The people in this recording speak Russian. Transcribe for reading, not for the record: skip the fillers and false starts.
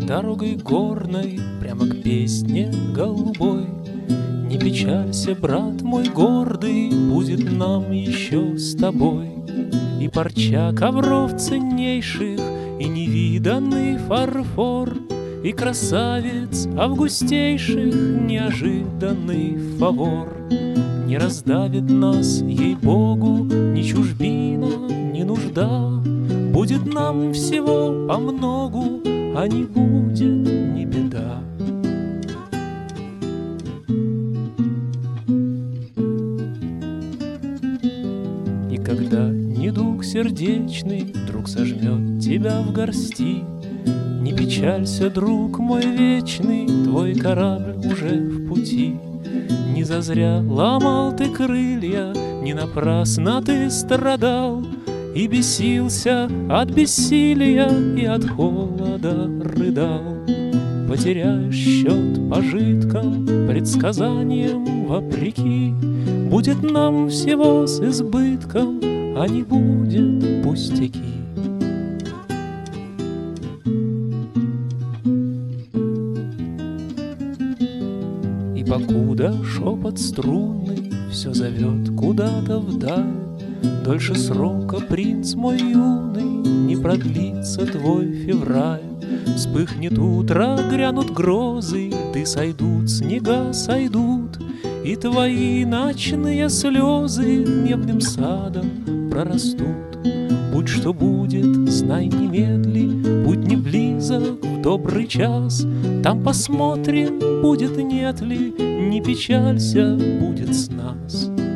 Дорогой горной прямо к песне голубой. Не печалься, брат мой гордый, будет нам еще с тобой и парча ковров ценнейших, и невиданный фарфор, и красавец августейших неожиданный фавор. Не раздавит нас, ей-богу, ни чужбина, ни нужда. Будет нам всего помногу, а не будет ни беда. И когда недуг сердечный вдруг сожмет тебя в горсти, не печалься, друг мой вечный, твой корабль уже в пути. Не зазря ломал ты крылья, не напрасно ты страдал, и бесился от бессилия, и от холода рыдал. Потеряешь счет пожиткам, предсказаниям вопреки. Будет нам всего с избытком, а не будет пустяки. И покуда шепот струнный все зовет куда-то вдаль, дольше срока, принц мой юный, не продлится твой февраль. Вспыхнет утро, грянут грозы, льды сойдут, снега сойдут, и твои ночные слезы небным садом прорастут. Будь что будет, знай немедли, будь не близок в добрый час. Там посмотрим, будет нет ли, не печалься, будет с нас.